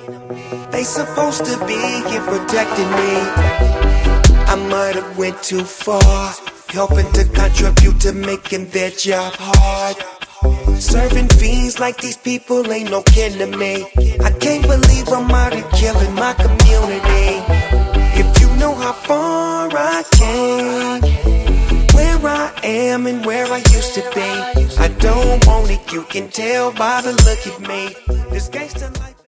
They supposed to be here protecting me. I might have went too far, helping to contribute to making their job hard. Serving fiends like these people ain't no kin to me. I can't believe I'm out here killing my community. If you know how far I came, where I am and where I used to be, I don't want it, you can tell by the look at me. This gangsta life